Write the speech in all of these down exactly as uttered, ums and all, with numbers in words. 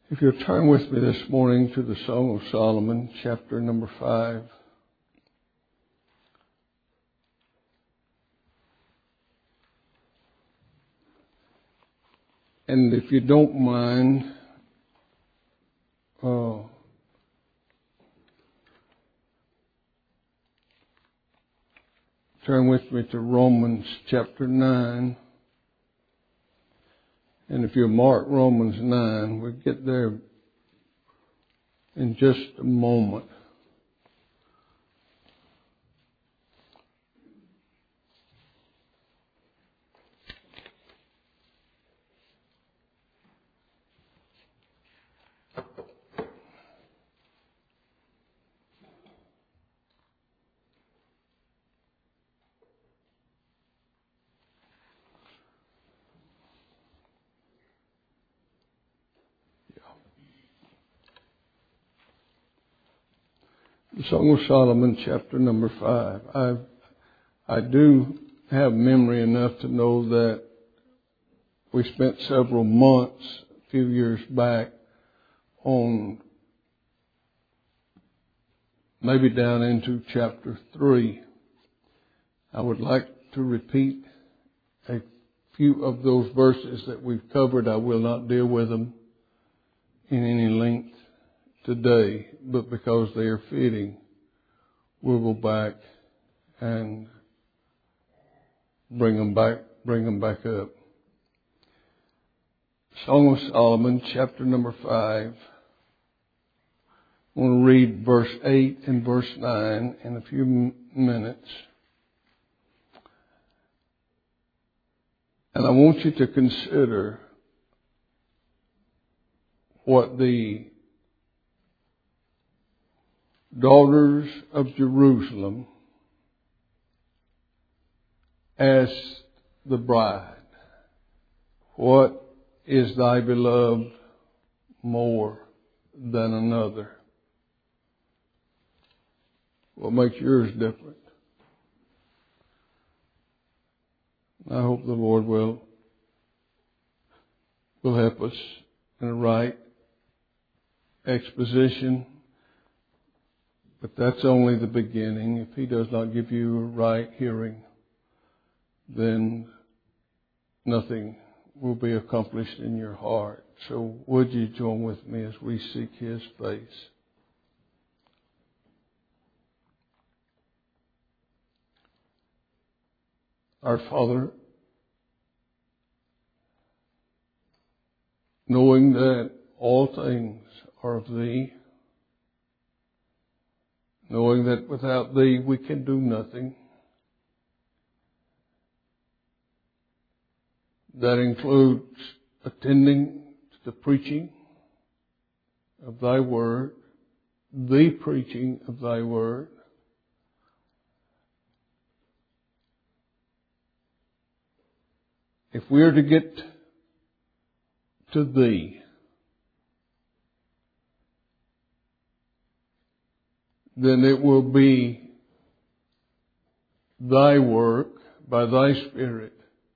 If you'll turn with me this morning to the Song of Solomon, chapter number five. And if you don't mind, uh, turn with me to Romans chapter nine. And if you mark Romans nine, we'll get there in just a moment. The Song of Solomon, chapter number five. I I do have memory enough to know that we spent several months, a few years back, on maybe down into chapter three. I would like to repeat a few of those verses that we've covered. I will not deal with them in any length today, but because they are fitting, we'll go back and bring them back, bring them back up. Song of Solomon, chapter number five. I want to read verse eight and verse nine in a few minutes. And I want you to consider what the daughters of Jerusalem asked the bride, "What is thy beloved more than another?" What makes yours different? I hope the Lord will, will help us in a right exposition. But that's only the beginning. If He does not give you a right hearing, then nothing will be accomplished in your heart. So would you join with me as we seek His face? Our Father, knowing that all things are of Thee, knowing that without Thee we can do nothing. That includes attending to the preaching of Thy Word, the preaching of Thy Word. If we are to get to Thee, then it will be Thy work by Thy Spirit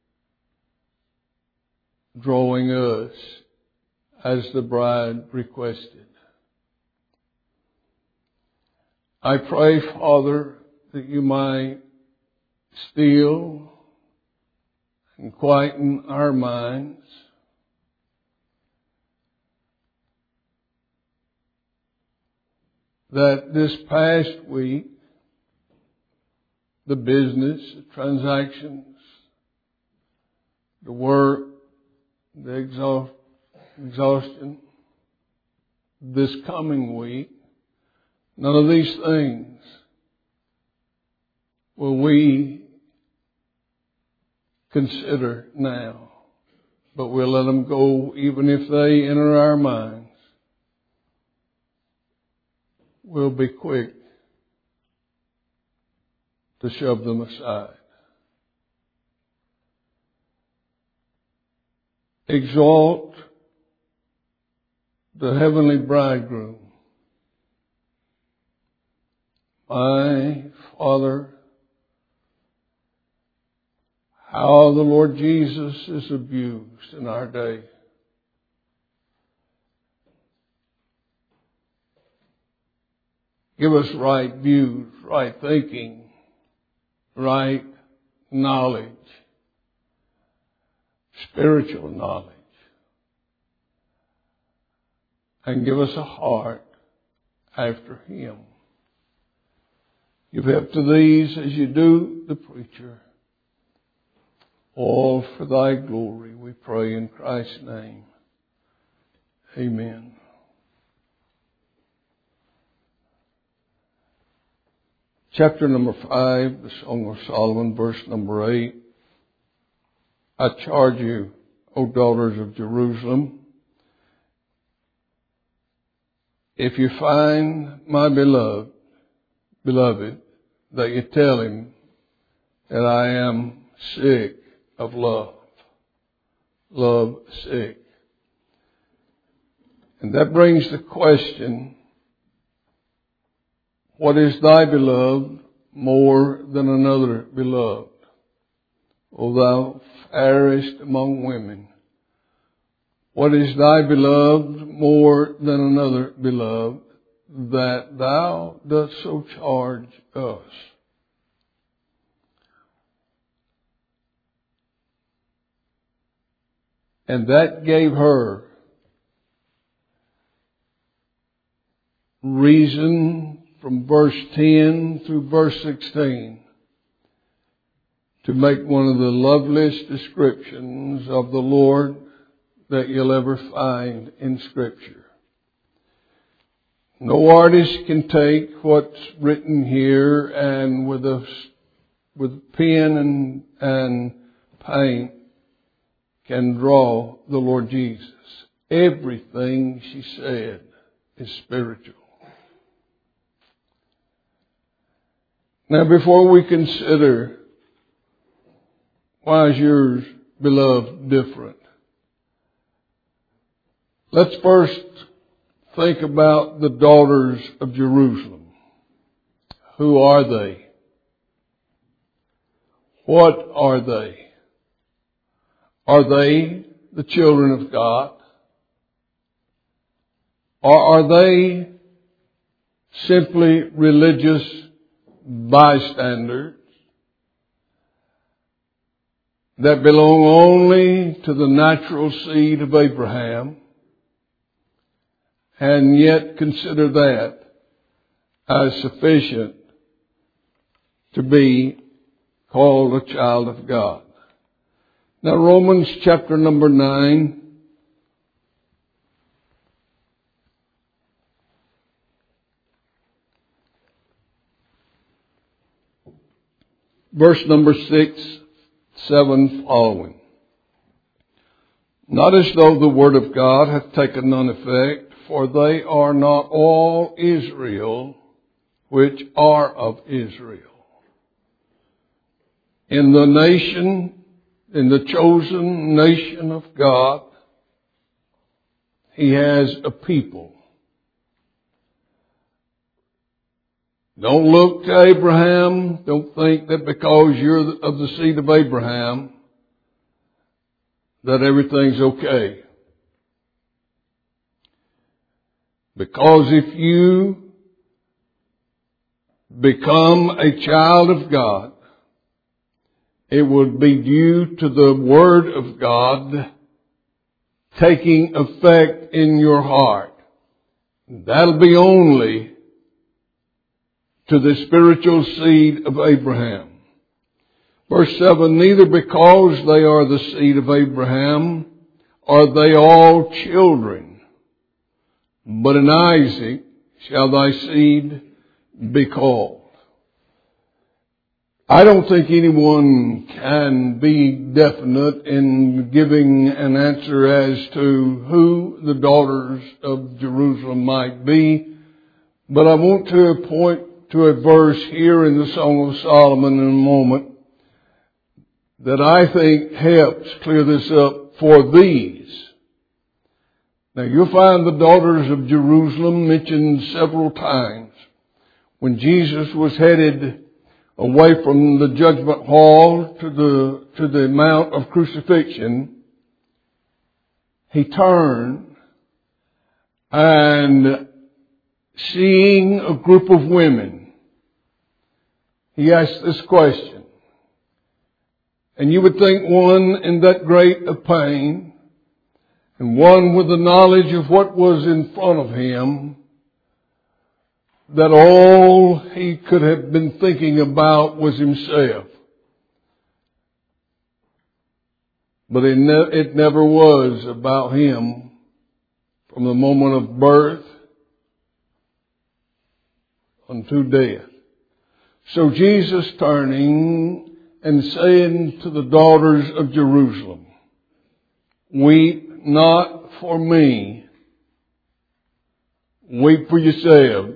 drawing us as the bride requested. I pray, Father, that You might still and quieten our minds, that this past week, the business, the transactions, the work, the exhaust, exhaustion, this coming week, none of these things will we consider now, but we'll let them go even if they enter our minds. We'll be quick to shove them aside. Exalt the heavenly bridegroom. My Father, how the Lord Jesus is abused in our day. Give us right views, right thinking, right knowledge, spiritual knowledge. And give us a heart after Him. Give help to these as you do the preacher. All for Thy glory, we pray in Christ's name. Amen. Chapter number five, the Song of Solomon, verse number eight. I charge you, O daughters of Jerusalem, if you find my beloved, beloved, that you tell him that I am sick of love. Love sick. And that brings the question, what is thy beloved more than another beloved? O thou fairest among women, what is thy beloved more than another beloved, that thou dost so charge us? And that gave her reason from verse ten through verse sixteen to make one of the loveliest descriptions of the Lord that you'll ever find in Scripture. No artist can take what's written here and with a with pen and, and paint can draw the Lord Jesus. Everything she said is spiritual. Now, before we consider why is yours, beloved, different, let's first think about the daughters of Jerusalem. Who are they? What are they? Are they the children of God? Or are they simply religious bystanders that belong only to the natural seed of Abraham, and yet consider that as sufficient to be called a child of God? Now, Romans chapter number nine, verse number six, seven following. Not as though the word of God hath taken none effect, for they are not all Israel which are of Israel. In the nation, in the chosen nation of God, He has a people. Don't look to Abraham. Don't think that because you're of the seed of Abraham that everything's okay. Because if you become a child of God, it would be due to the Word of God taking effect in your heart. That'll be only to the spiritual seed of Abraham. Verse seven, neither because they are the seed of Abraham are they all children, but in Isaac shall thy seed be called. I don't think anyone can be definite in giving an answer as to who the daughters of Jerusalem might be, but I want to point to a verse here in the Song of Solomon in a moment that I think helps clear this up for these. Now, you'll find the daughters of Jerusalem mentioned several times. When Jesus was headed away from the judgment hall to the, to the Mount of Crucifixion, He turned and seeing a group of women, he asked this question. And you would think one in that great of pain, and one with the knowledge of what was in front of him, that all he could have been thinking about was himself. But it, ne- it never was about him from the moment of birth unto death. So Jesus turning and saying to the daughters of Jerusalem, weep not for me, weep for yourselves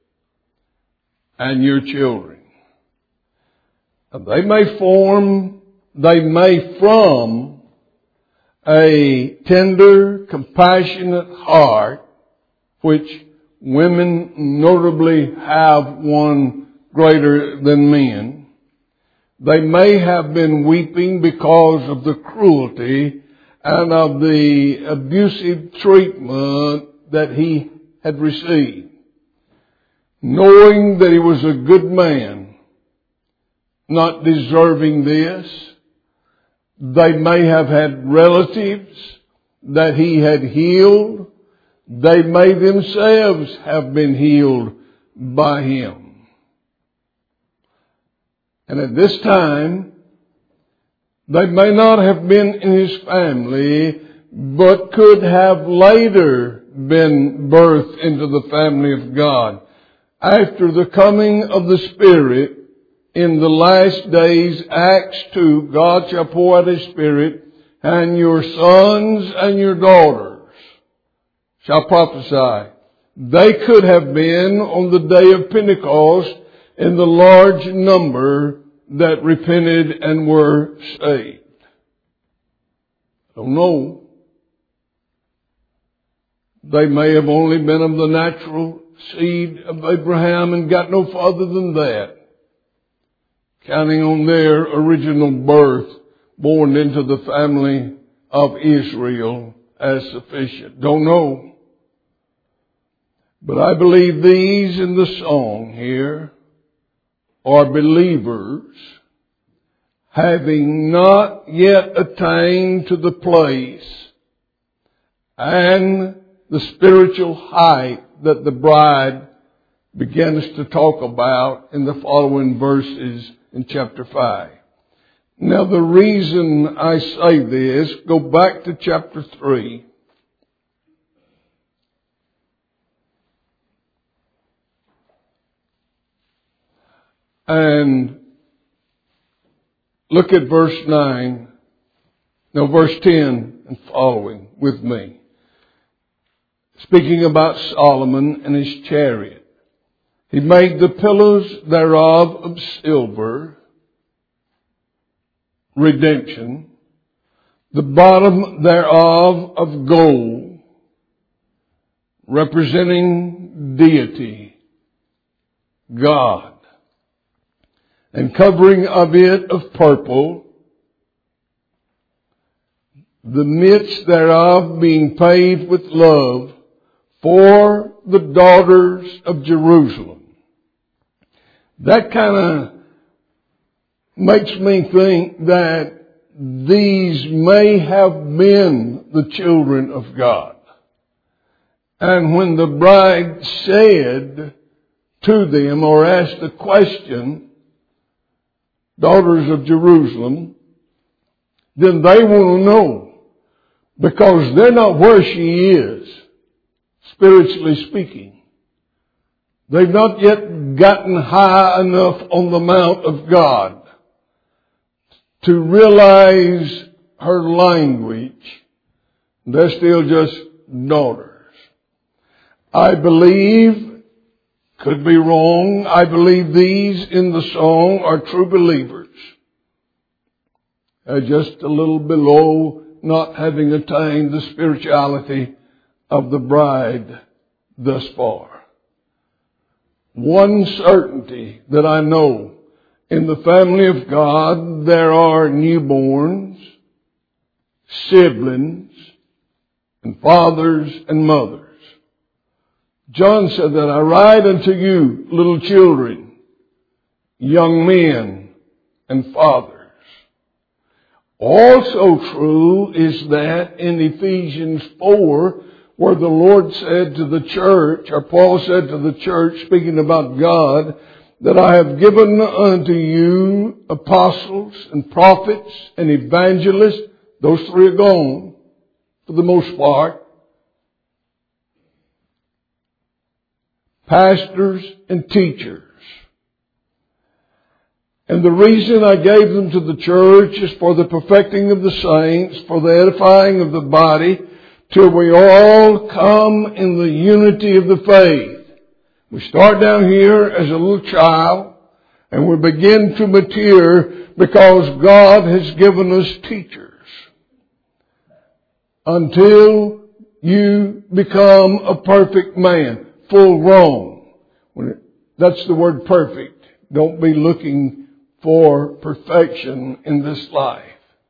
and your children. They may form, they may from a tender, compassionate heart, which women notably have one greater than men. They may have been weeping because of the cruelty and of the abusive treatment that he had received. Knowing that he was a good man, not deserving this. They may have had relatives that he had healed. They may themselves have been healed by him. And at this time, they may not have been in his family, but could have later been birthed into the family of God. After the coming of the Spirit, in the last days, Acts two, God shall pour out His Spirit, and your sons and your daughters shall prophesy. They could have been on the day of Pentecost in the large number that repented and were saved. I don't know. They may have only been of the natural seed of Abraham and got no farther than that, counting on their original birth, born into the family of Israel as sufficient. Don't know. But I believe these in the song here are believers having not yet attained to the place and the spiritual height that the bride begins to talk about in the following verses in chapter five. Now the reason I say this, go back to chapter three. And look at verse nine, no, verse ten and following with me. Speaking about Solomon and his chariot. He made the pillars thereof of silver, redemption, the bottom thereof of gold, representing deity, God, and covering of it of purple, the midst thereof being paved with love for the daughters of Jerusalem. That kind of makes me think that these may have been the children of God. And when the bride said to them or asked the question, daughters of Jerusalem, then they want to know, because they're not where she is, spiritually speaking. They've not yet gotten high enough on the mount of God to realize her language. They're still just daughters. I believe, could be wrong, I believe these in the song are true believers. They're just a little below not having attained the spirituality of the bride thus far. One certainty that I know, in the family of God there are newborns, siblings, and fathers and mothers. John said that I write unto you, little children, young men, and fathers. Also true is that in Ephesians four, where the Lord said to the church, or Paul said to the church, speaking about God, that I have given unto you apostles and prophets and evangelists. Those three are gone for the most part. Pastors and teachers. And the reason I gave them to the church is for the perfecting of the saints, for the edifying of the body, till we all come in the unity of the faith. We start down here as a little child, and we begin to mature because God has given us teachers. Until you become a perfect man, full grown. That's the word perfect. Don't be looking for perfection in this life,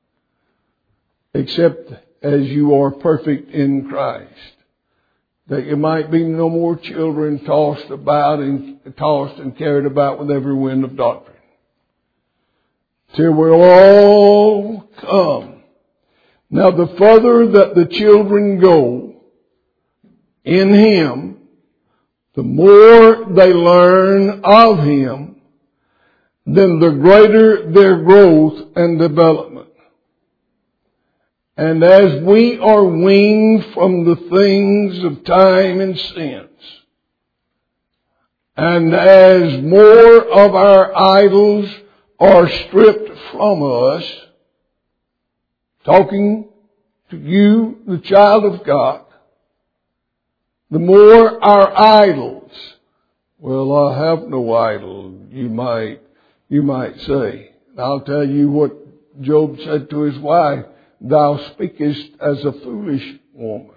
except as you are perfect in Christ. That you might be no more children tossed about and tossed and carried about with every wind of doctrine. Till we'll all come. Now the further that the children go in Him, the more they learn of Him, then the greater their growth and development. And as we are weaned from the things of time and sense, and as more of our idols are stripped from us, talking to you, the child of God, the more our idols, well, I have no idol, you might, you might say. And I'll tell you what Job said to his wife, thou speakest as a foolish woman.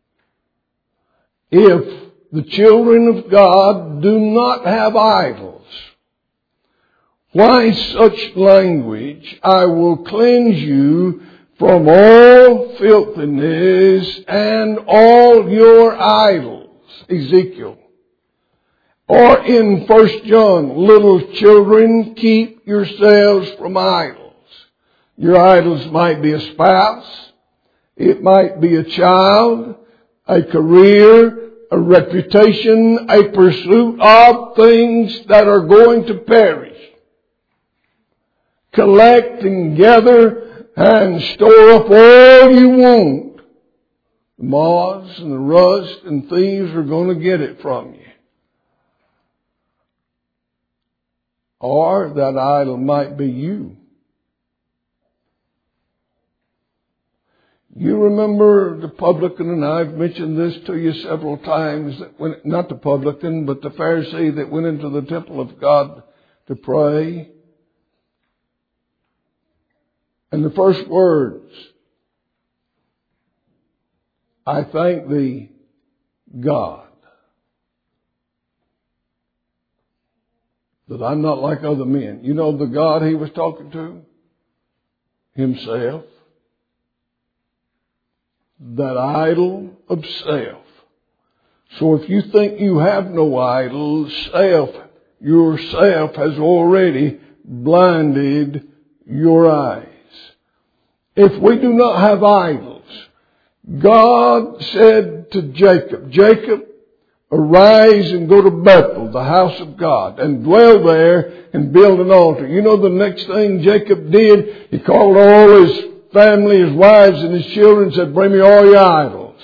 If the children of God do not have idols, why such language? I will cleanse you from all filthiness and all your idols. Ezekiel. Or in First John, little children, keep yourselves from idols. Your idols might be a spouse, it might be a child, a career, a reputation, a pursuit of things that are going to perish. Collect and gather and store up all you want. The moths and the rust and thieves are going to get it from you. Or that idol might be you. You remember the publican, and I've mentioned this to you several times, that when, not the publican, but the Pharisee that went into the temple of God to pray. And the first words, I thank thee, God, that I'm not like other men. You know the God he was talking to? Himself. That idol of self. So if you think you have no idol, self, yourself has already blinded your eyes. If we do not have idols, God said to Jacob, Jacob, arise and go to Bethel, the house of God, and dwell there and build an altar. You know the next thing Jacob did? He called all his family, his wives, and his children, said, bring me all your idols.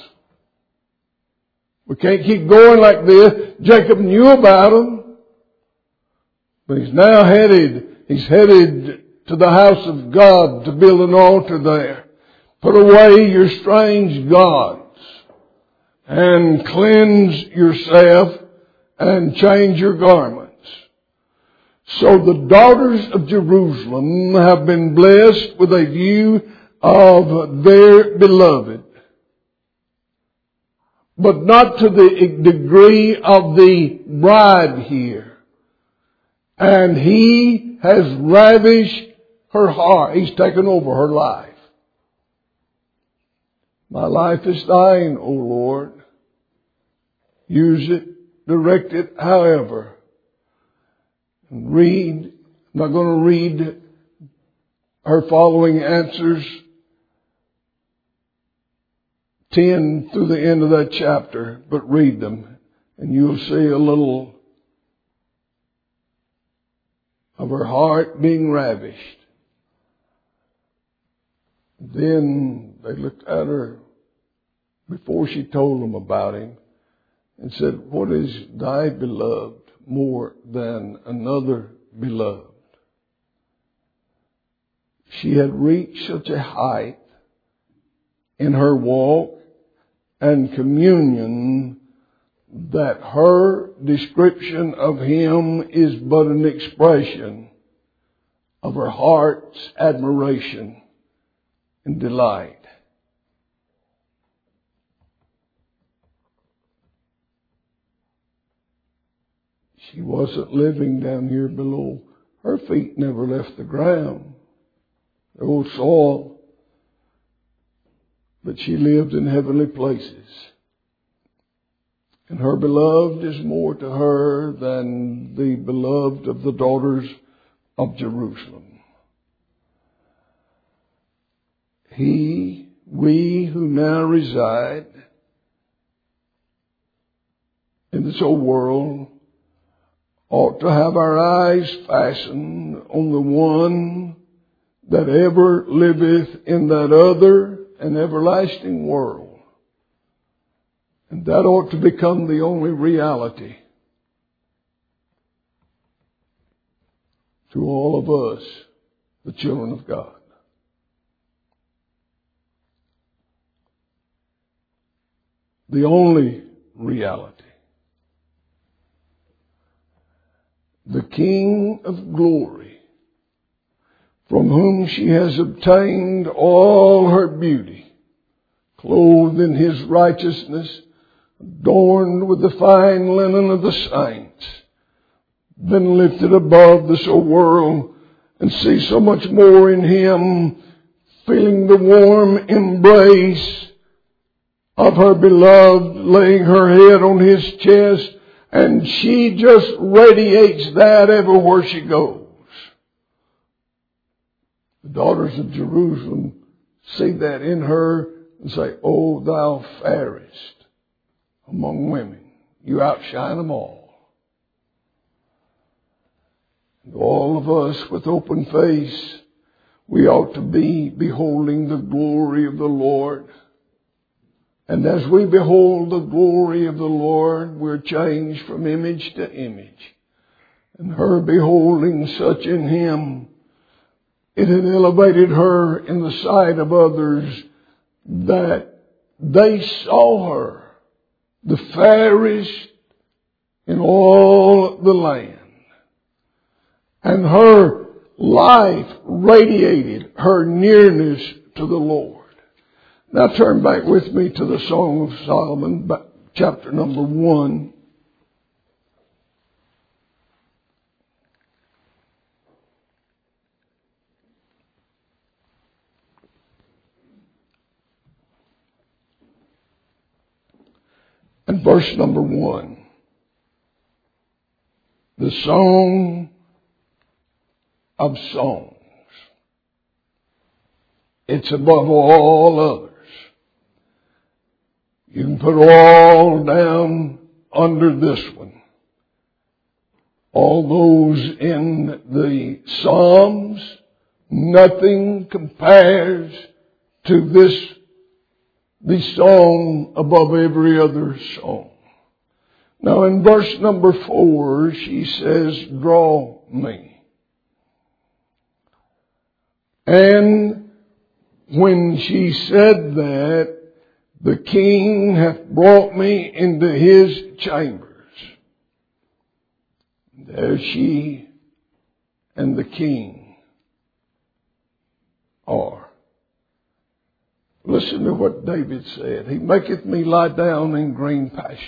We can't keep going like this. Jacob knew about them. But he's now headed, he's headed to the house of God to build an altar there. Put away your strange gods and cleanse yourself and change your garments. So the daughters of Jerusalem have been blessed with a view of their beloved, but not to the degree of the bride here. And he has ravished her heart. He's taken over her life. My life is thine, O Lord. use it, direct it however. And read, I'm not going to read her following answers ten through the end of that chapter, but read them and you'll see a little of her heart being ravished. Then they looked at her before she told them about him and said, what is thy beloved more than another beloved? She had reached such a height in her walk and communion that her description of him is but an expression of her heart's admiration and delight. She wasn't living down here below. Her feet never left the ground, the old soil. But she lived in heavenly places. And her beloved is more to her than the beloved of the daughters of Jerusalem. He, we who now reside in this old world, ought to have our eyes fastened on the one that ever liveth in that other and everlasting world. And that ought to become the only reality to all of us, the children of God. The only reality. The King of glory, from whom she has obtained all her beauty, clothed in his righteousness, adorned with the fine linen of the saints, been lifted above this old world, and see so much more in him, feeling the warm embrace of her beloved, laying her head on his chest, and she just radiates that everywhere she goes. The daughters of Jerusalem see that in her and say, "O thou fairest among women, you outshine them all." And all of us with open face, we ought to be beholding the glory of the Lord. And as we behold the glory of the Lord, we're changed from image to image. And her beholding such in him, it had elevated her in the sight of others that they saw her the fairest in all the land. And her life radiated her nearness to the Lord. Now turn back with me to the Song of Solomon, chapter number one. And verse number one. The Song of Songs. It's above all others. You can put all down under this one. All those in the Psalms, nothing compares to this, the song above every other song. Now in verse number four, she says, "Draw me." And when she said that, the King hath brought me into his chambers. There she and the King are. Listen to what David said. He maketh me lie down in green pastures.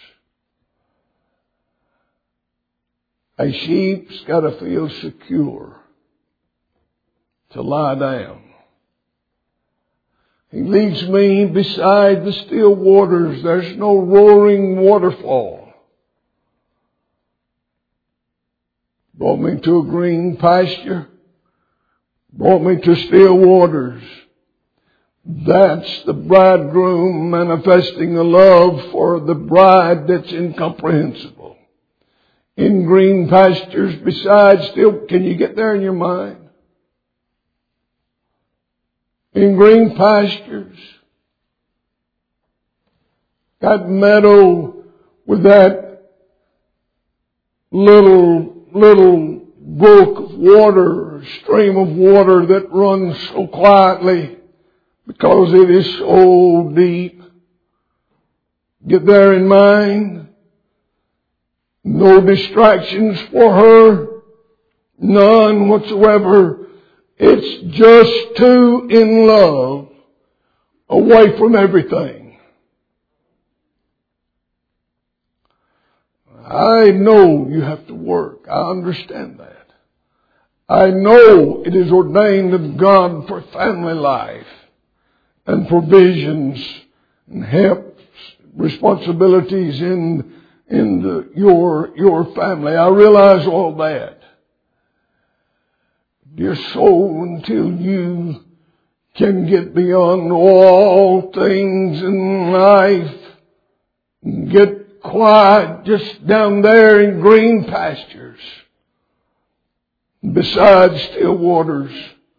A sheep's got to feel secure to lie down. He leads me beside the still waters. There's no roaring waterfall. Brought me to a green pasture. Brought me to still waters. That's the bridegroom manifesting a love for the bride that's incomprehensible. In green pastures beside still, can you get there in your mind? In green pastures. That meadow with that little, little brook of water, stream of water that runs so quietly because it is so deep. Get there in mind. No distractions for her. None whatsoever. It's just two in love, away from everything. I know you have to work. I understand that. I know it is ordained of God for family life and provisions and help, responsibilities in in the, your your family. I realize all that. Dear soul, until you can get beyond all things in life, get quiet just down there in green pastures, beside still waters,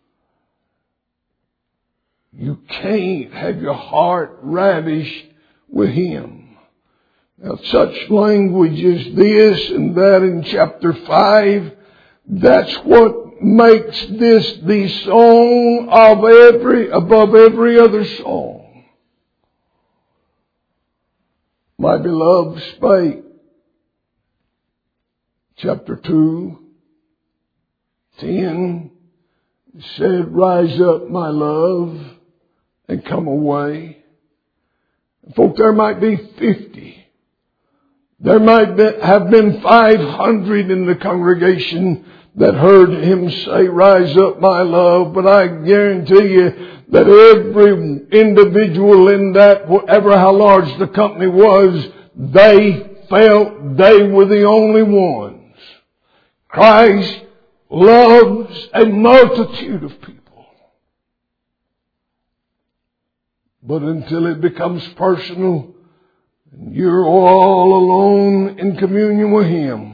you can't have your heart ravished with Him. Now, such language as this and that in chapter five, that's what makes this the song of every, above every other song. My beloved spake, chapter two, ten, said, rise up, my love, and come away. Folk, there might be fifty. There might be, have been five hundred in the congregation that heard him say, rise up, my love. But I guarantee you that every individual in that, whatever how large the company was, they felt they were the only ones. Christ loves a multitude of people. But until it becomes personal, and you're all alone in communion with Him,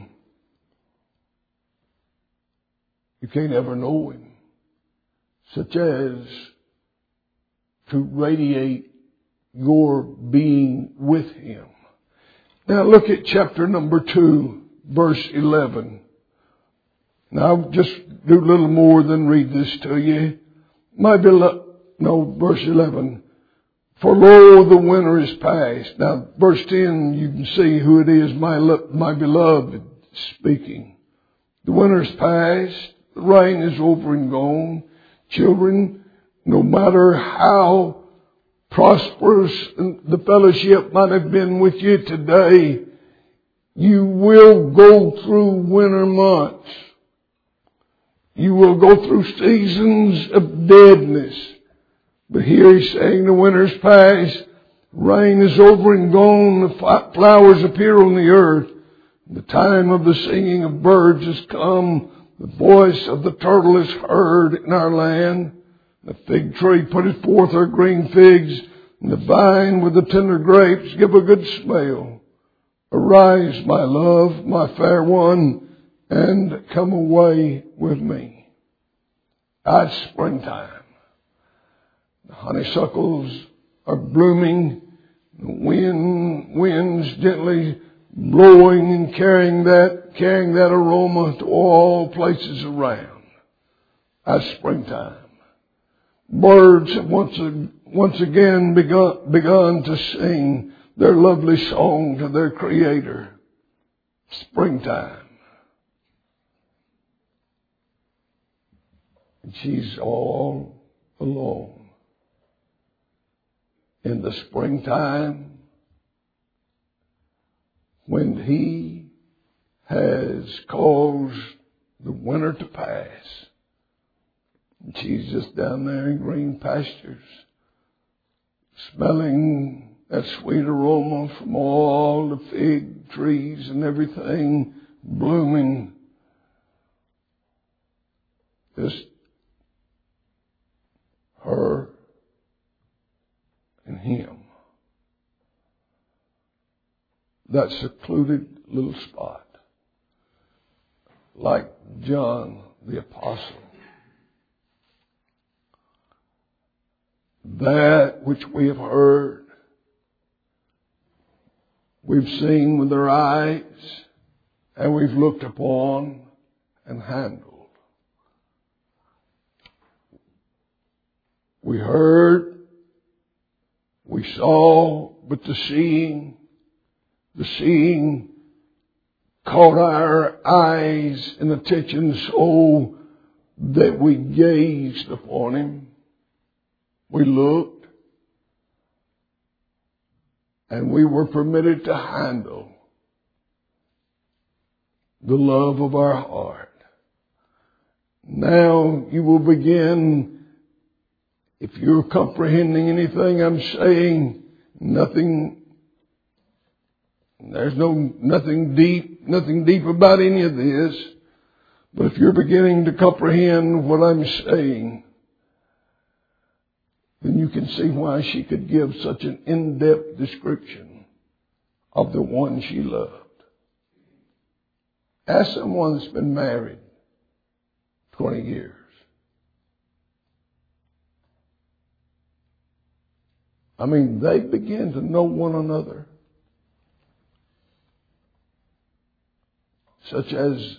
you can't ever know Him, such as to radiate your being with Him. Now look at chapter number two, verse eleven. Now I'll just do a little more than read this to you. My beloved, no, verse eleven. For lo, the winter is past. Now verse ten, you can see who it is, my, my beloved speaking. The winter is past. The rain is over and gone. Children, no matter how prosperous the fellowship might have been with you today, you will go through winter months. You will go through seasons of deadness. But here he's saying the winter's past, rain is over and gone, the flowers appear on the earth. The time of the singing of birds has come. The voice of the turtle is heard in our land. The fig tree putteth forth her green figs, and the vine with the tender grapes give a good smell. Arise, my love, my fair one, and come away with me. Ah, it's springtime. The honeysuckles are blooming. The wind, winds gently blowing and carrying that, carrying that aroma to all places around. That's springtime. Birds have once, once again begun, begun to sing their lovely song to their Creator. Springtime. And she's all alone. In the springtime, when He has caused the winter to pass, and she's just down there in green pastures, smelling that sweet aroma from all the fig trees and everything blooming. Just her and him. That secluded little spot. Like John the Apostle. That which we have heard, we've seen with our eyes, and we've looked upon and handled. We heard, we saw, but the seeing, the seeing caught our eyes and attention so that we gazed upon Him. We looked, and we were permitted to handle the love of our heart. Now you will begin, if you're comprehending anything I'm saying, nothing, there's no, nothing deep, nothing deep about any of this. But if you're beginning to comprehend what I'm saying, then you can see why she could give such an in-depth description of the one she loved. Ask someone that's been married twenty years. I mean, they begin to know one another. Such as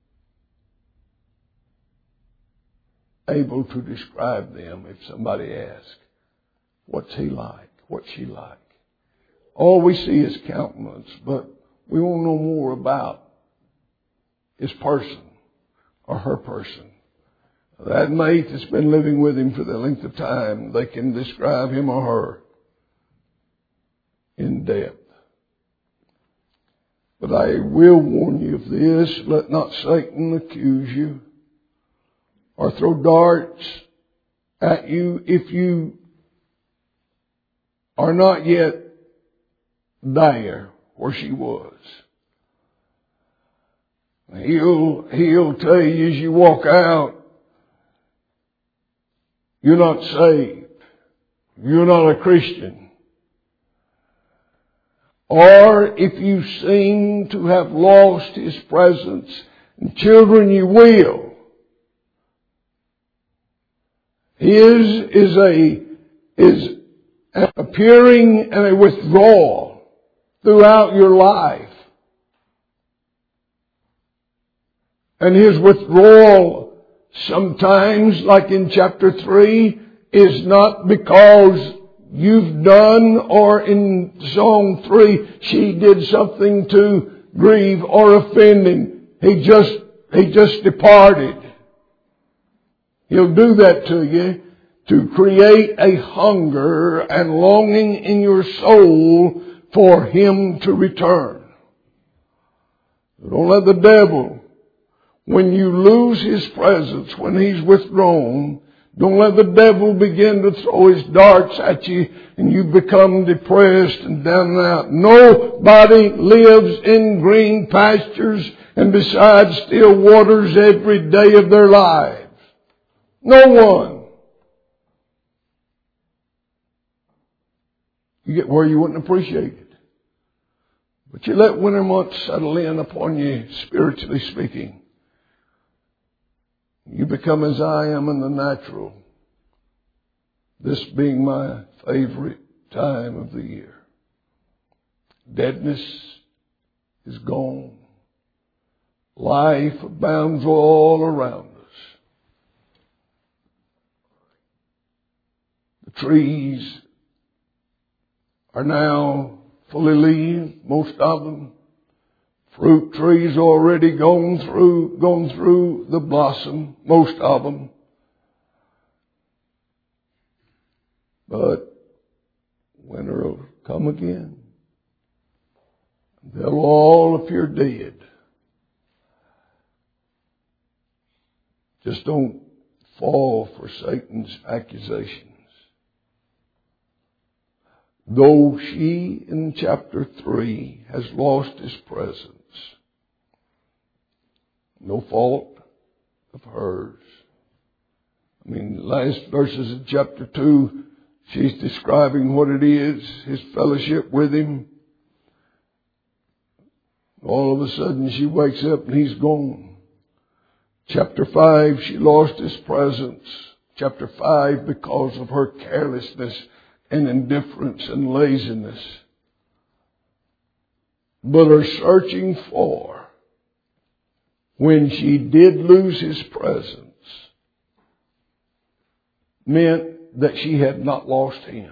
able to describe them if somebody asks, what's he like? What's she like? All we see is countenance, but we won't know more about his person or her person. That mate that's been living with him for the length of time, they can describe him or her in depth. But I will warn you of this, let not Satan accuse you or throw darts at you if you are not yet there where she was. He'll, he'll tell you as you walk out, you're not saved. You're not a Christian. Or if you seem to have lost His presence, and children, you will. His is a, is an appearing and a withdrawal throughout your life. And His withdrawal sometimes, like in chapter three, is not because you've done, or in Psalm three, she did something to grieve or offend Him. He just, he just departed. He'll do that to you to create a hunger and longing in your soul for Him to return. Don't let the devil, when you lose His presence, when He's withdrawn, don't let the devil begin to throw his darts at you and you become depressed and down and out. Nobody lives in green pastures and beside still waters every day of their lives. No one. You get where you wouldn't appreciate it. But you let winter months settle in upon you, spiritually speaking. You become as I am in the natural. This being my favorite time of the year. Deadness is gone. Life abounds all around us. The trees are now fully leaved, most of them. Fruit trees already gone through, gone through the blossom, most of them. But winter will come again. They'll all appear dead. Just don't fall for Satan's accusations. though she in chapter three has lost His presence, no fault of hers. I mean, the last verses of chapter two, she's describing what it is, His fellowship with Him. All of a sudden she wakes up and He's gone. Chapter five, she lost His presence. Chapter five, because of her carelessness and indifference and laziness. But her searching for, when she did lose His presence, meant that she had not lost Him.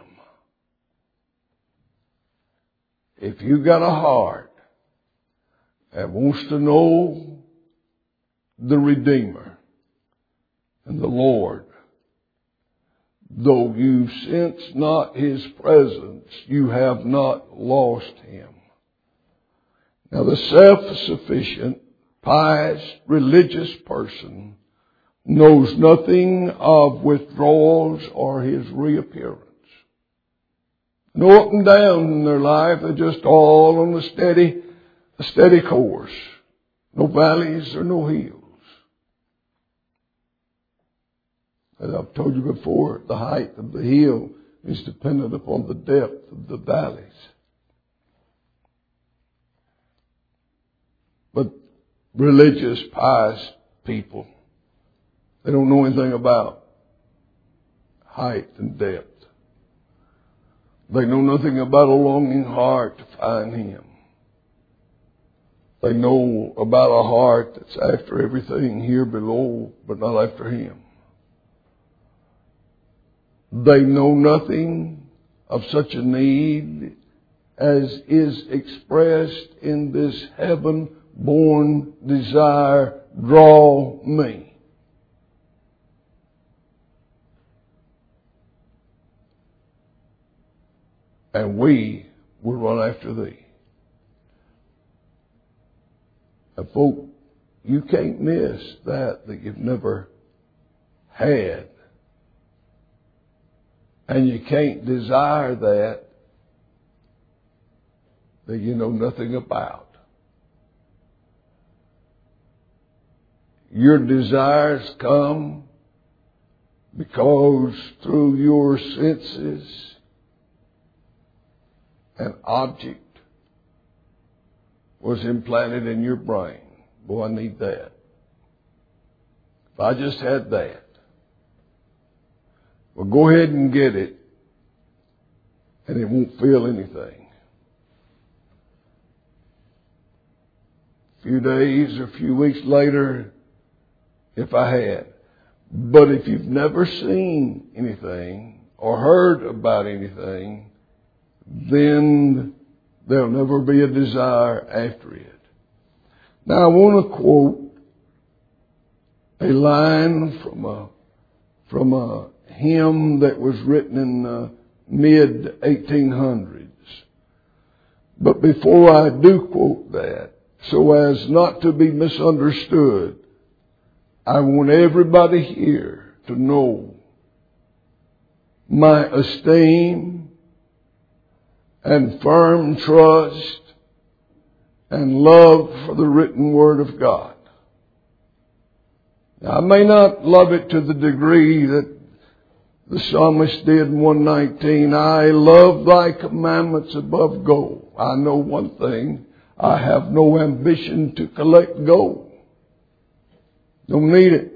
If you got a heart that wants to know the Redeemer and the Lord, though you sense not His presence, you have not lost Him. Now the self-sufficient, pious, religious person knows nothing of withdrawals or His reappearance. No up and down in their life. They're just all on a steady, a steady course. No valleys or no hills. As I've told you before, the height of the hill is dependent upon the depth of the valleys. But religious, pious people, they don't know anything about height and depth. They know nothing about a longing heart to find Him. They know about a heart that's after everything here below, but not after Him. They know nothing of such a need as is expressed in this heaven-born desire, draw me. And we will run after thee. Now, folk, you can't miss that that you've never had. And you can't desire that that you know nothing about. Your desires come because through your senses an object was implanted in your brain. Boy, I need that. If I just had that. Well, go ahead and get it, and it won't feel anything. A few days or a few weeks later, if I had. But if you've never seen anything or heard about anything, then there'll never be a desire after it. Now I want to quote a line from a from a hymn that was written in the mid eighteen hundreds. But before I do quote that, so as not to be misunderstood, I want everybody here to know my esteem and firm trust and love for the written Word of God. Now, I may not love it to the degree that the psalmist did in one nineteen. I love thy commandments above gold. I know one thing. I have no ambition to collect gold. Don't need it.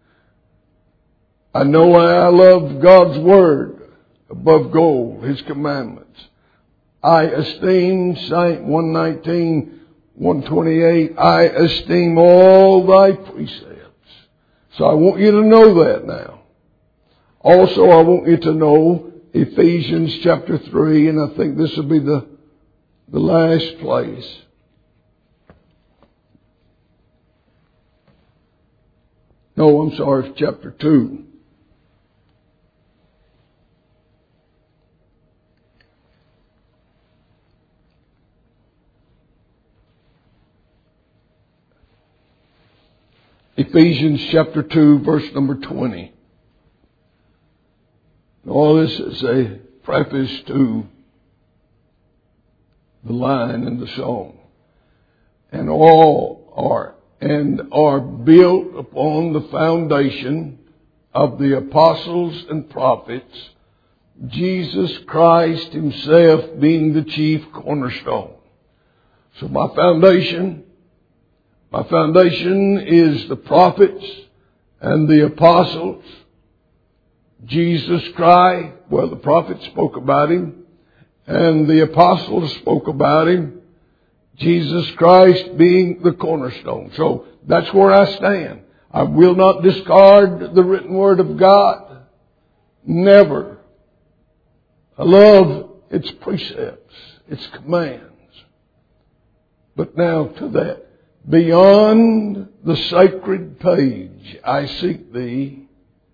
I know I love God's Word above gold, His commandments. I esteem, Saint one nineteen, one twenty-eight, I esteem all thy precepts. So I want you to know that now. Also, I want you to know Ephesians chapter three, and I think this will be the, the last place. No, I'm sorry, it's chapter two. Ephesians chapter two, verse number twenty. All this is a preface to the line in the song. And all are, and are built upon the foundation of the apostles and prophets, Jesus Christ himself being the chief cornerstone. So my foundation, my foundation is the prophets and the apostles. Jesus Christ, well, the prophets spoke about him and the apostles spoke about him. Jesus Christ being the cornerstone. So that's where I stand. I will not discard the written word of God. Never. I love its precepts, its commands. But now to that. Beyond the sacred page I seek thee.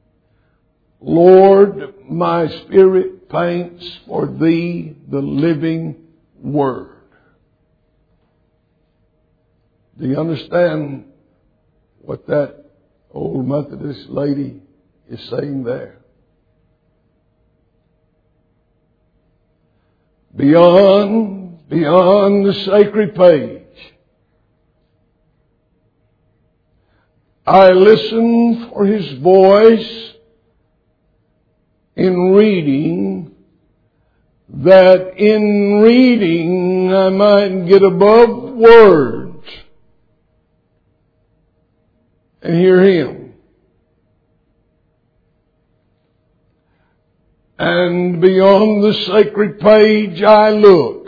Lord, my spirit paints for thee the living word. Do you understand what that old Methodist lady is saying there? Beyond, beyond the sacred page, I listen for his voice in reading, that in reading I might get above words and hear him. And beyond the sacred page I look,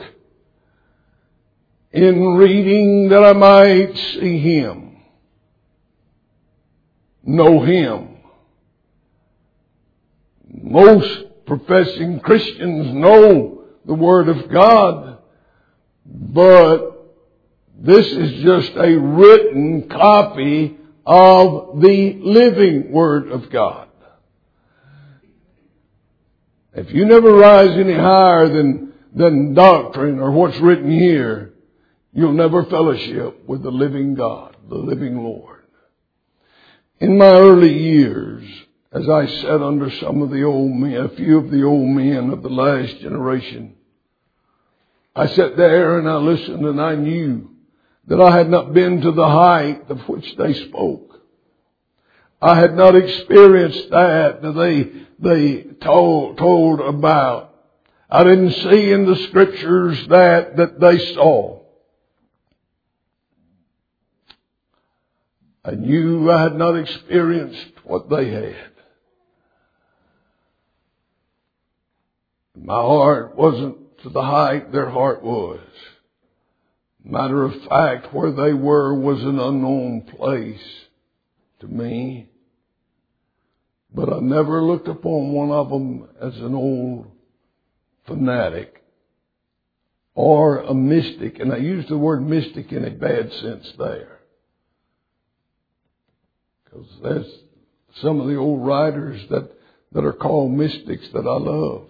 in reading that I might see him, know him. Most professing Christians know the Word of God, but this is just a written copy of the living Word of God. If you never rise any higher than, than doctrine or what's written here, you'll never fellowship with the living God, the living Lord. In my early years, as I sat under some of the old men, a few of the old men of the last generation, I sat there and I listened and I knew that I had not been to the height of which they spoke. I had not experienced that that they, they told, told about. I didn't see in the scriptures that, that they saw. I knew I had not experienced what they had. My heart wasn't to the height their heart was. Matter of fact, where they were was an unknown place to me. But I never looked upon one of them as an old fanatic or a mystic. And I use the word mystic in a bad sense there. Because there's some of the old writers that, that are called mystics that I love.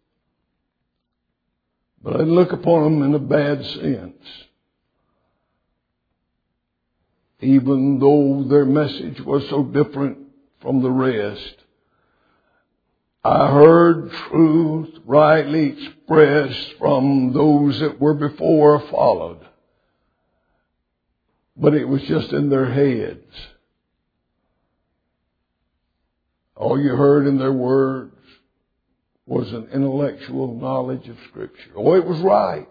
But I didn't look upon them in a bad sense. Even though their message was so different from the rest, I heard truth rightly expressed from those that were before or followed. But it was just in their heads. All you heard in their words was an intellectual knowledge of Scripture. Oh, it was right.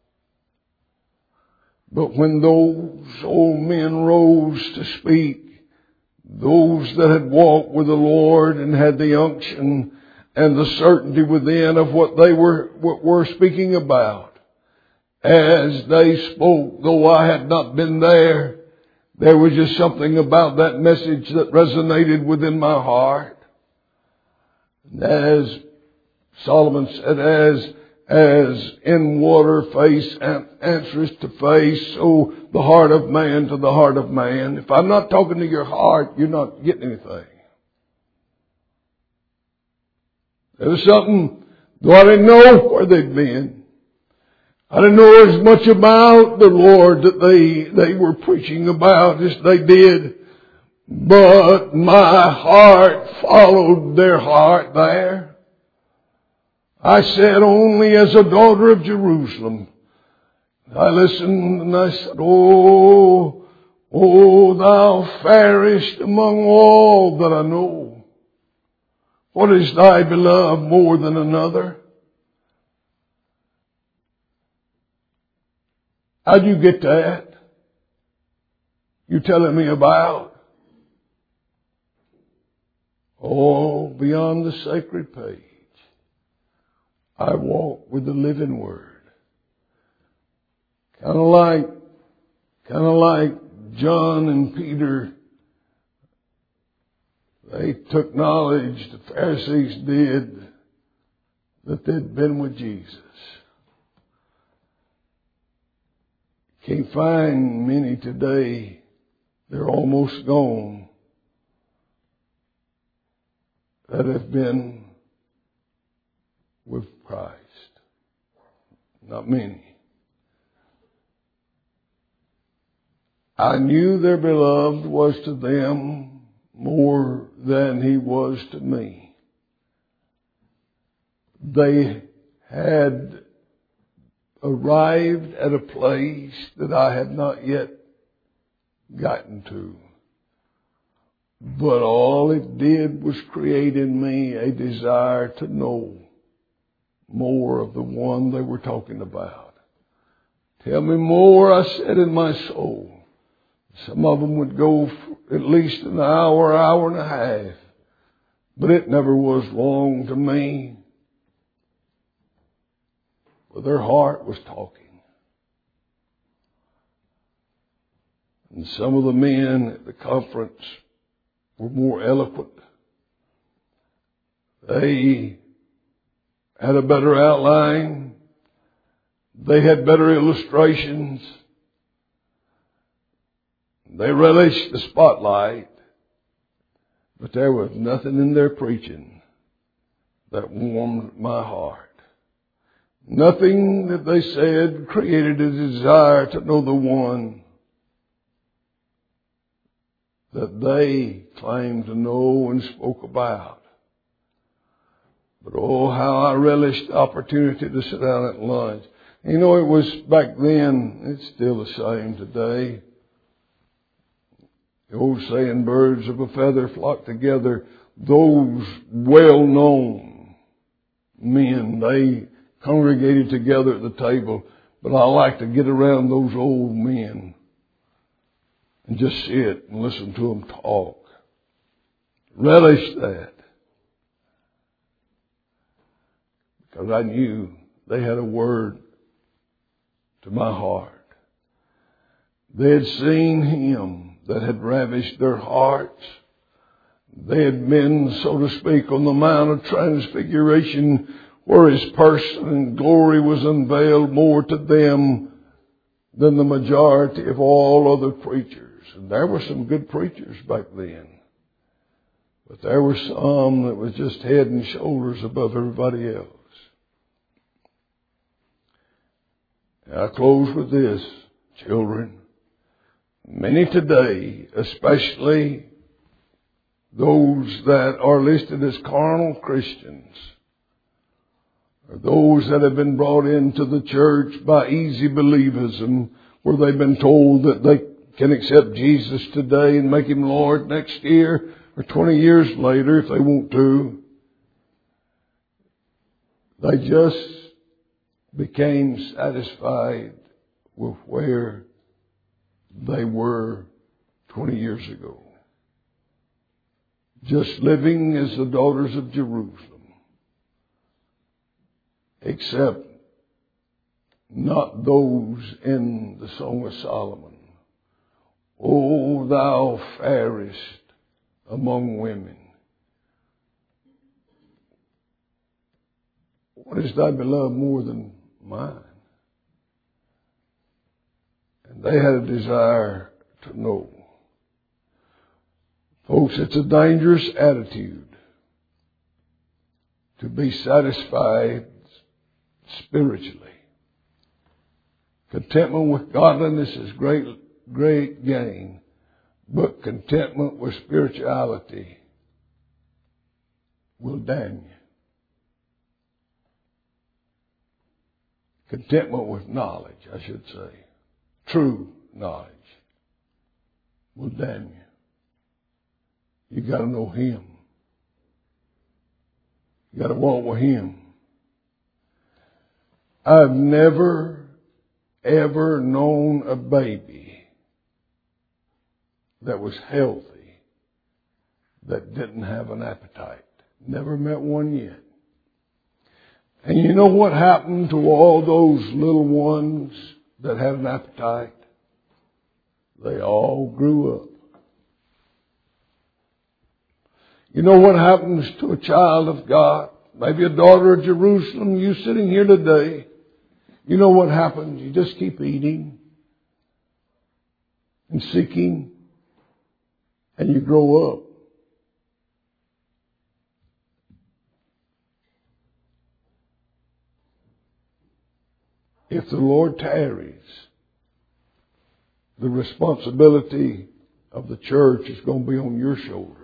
But when those old men rose to speak, those that had walked with the Lord and had the unction and the certainty within of what they were, what were speaking about, as they spoke, though I had not been there, there was just something about that message that resonated within my heart. And as Solomon said, as As in water face answers to face, so the heart of man to the heart of man. If I'm not talking to your heart, you're not getting anything. There was something, though I didn't know where they'd been. I didn't know as much about the Lord that they, they were preaching about as they did. But my heart followed their heart there. I said, only as a daughter of Jerusalem I listened and I said, Oh, oh, thou fairest among all that I know. What is thy beloved more than another? How'd you get that? You telling me about? Oh, beyond the sacred page, I walk with the living Word. Kind of like, kind of like John and Peter. They took knowledge, the Pharisees did, that they'd been with Jesus. Can't find many today. They're almost gone. That have been with Christ. Not many. I knew their beloved was to them more than he was to me. They had arrived at a place that I had not yet gotten to. But all it did was create in me a desire to know more of the one they were talking about. Tell me more, I said in my soul. Some of them would go for at least an hour, hour and a half. But it never was long to me. But their heart was talking. And some of the men at the conference were more eloquent. They had a better outline. They had better illustrations. They relished the spotlight. But there was nothing in their preaching that warmed my heart. Nothing that they said created a desire to know the one that they claimed to know and spoke about. But oh, how I relished the opportunity to sit down at lunch. You know, it was back then, it's still the same today. The old saying, birds of a feather flock together. Those well-known men, they congregated together at the table. But I like to get around those old men and just sit and listen to them talk. Relish that. Because I knew they had a word to my heart. They had seen Him that had ravished their hearts. They had been, so to speak, on the Mount of Transfiguration, where His person and glory was unveiled more to them than the majority of all other preachers. And there were some good preachers back then. But there were some that was just head and shoulders above everybody else. And I close with this, children. Many today, especially those that are listed as carnal Christians, or those that have been brought into the church by easy believism, where they've been told that they can accept Jesus today and make Him Lord next year or twenty years later if they want to. They just became satisfied with where they were twenty years ago. Just living as the daughters of Jerusalem. Except not those in the Song of Solomon. O thou fairest among women. What is thy beloved more than mine? And they had a desire to know. Folks, it's a dangerous attitude to be satisfied spiritually. Contentment with godliness is great, great gain, but contentment with spirituality will damn you. Contentment with knowledge, I should say. True knowledge will damn you. You got to know Him. You got to walk with Him. I've never, ever known a baby that was healthy that didn't have an appetite. Never met one yet. And you know what happened to all those little ones that had an appetite? They all grew up. You know what happens to a child of God? Maybe a daughter of Jerusalem, you sitting here today. You know what happens? You just keep eating and seeking, and you grow up. If the Lord tarries, the responsibility of the church is going to be on your shoulders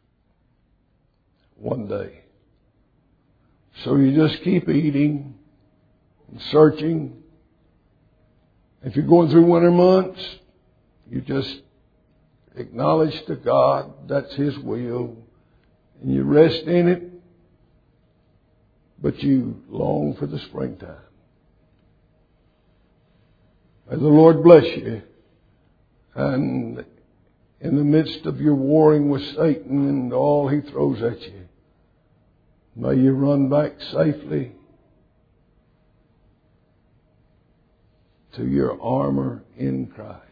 one day. So you just keep eating and searching. If you're going through winter months, you just acknowledge to God that's His will, and you rest in it, but you long for the springtime. May the Lord bless you. And in the midst of your warring with Satan and all he throws at you, may you run back safely to your armor in Christ.